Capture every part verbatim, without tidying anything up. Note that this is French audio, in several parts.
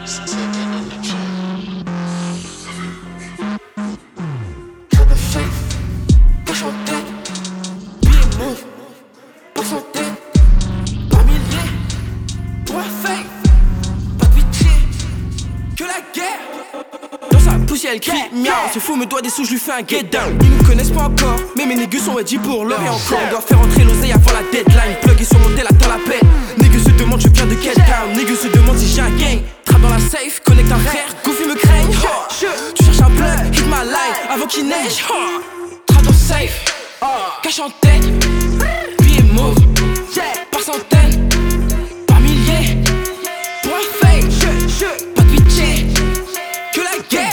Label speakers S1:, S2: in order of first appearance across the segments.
S1: Elle crie miaou, c'est fou, me doit des sous, je lui fais un get down. Ils me connaissent pas encore, mais mes niggas sont ready pour l'heure et encore. On doit faire entrer l'oseille avant la deadline. Plug est sur mon tel, attends la peine. Niggas se demandent, je viens de quel town. Niggas se demandent si j'ai un gang. Trap dans la safe, connecte un frère, Goofy me craigne. Tu cherches un plug, hit my line avant qu'il neige. Trap dans safe, cache en tête. Billets mauve, par centaines, par milliers. Pour un fake, pas de pitié, que la guerre.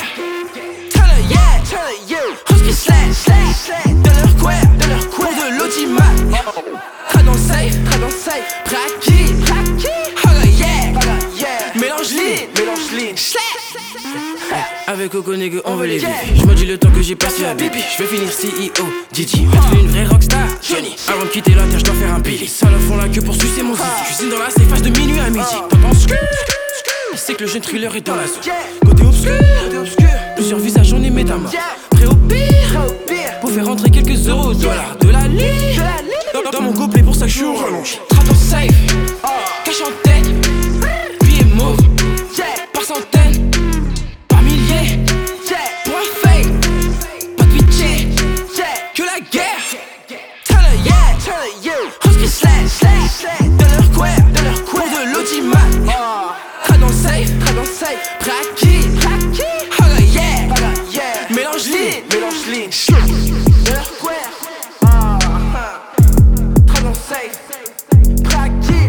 S1: Husky slash, slash, de leur queer, de leur queer, pour de l'audimat. Très dans safe, très dans safe, prêt à qui, prêt à qui. Oh yeah, oh yeah, mélange lean, mélange lean, slash. Avec Coco nigga, on veut les vivre. Je me dis le temps que j'ai passé à Bibi. Je vais finir C E O, Didi. On une vraie rockstar, Johnny. Avant de quitter la terre, je dois faire un Billy. Salopes font la queue pour sucer mon zizi. Cuisine dans la safe, de minuit à midi. T'entends ce que c'est que le jeune thriller est dans la zone. Côté obscur, côté obscur. Plusieurs visages, on est métamorphes. Prêt au pire, pour faire rentrer quelques euros au dollar de la ligne. Dans, dans mon gobelet, pour ça que je suis au rallonge. Trap dans safe, cache en tête. Billets mauve, par centaines, par milliers. Pour un fake, pas de pitié, que la guerre. Tell her yeah, tell her you. Husky slash, slash, de leur queer, de leur queer, pour de l'audimat. Très dans safe, très dans safe, prêt à qui, prêt à qui. Oh yeah, oh yeah, mélange lean, mélange lean, de leur queer. Ah, très dans safe, prêt à qui.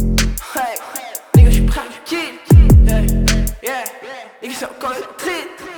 S1: Hey, nigga, j'suis prêt à qui. Yeah, yeah, nigga, c'est encore le street.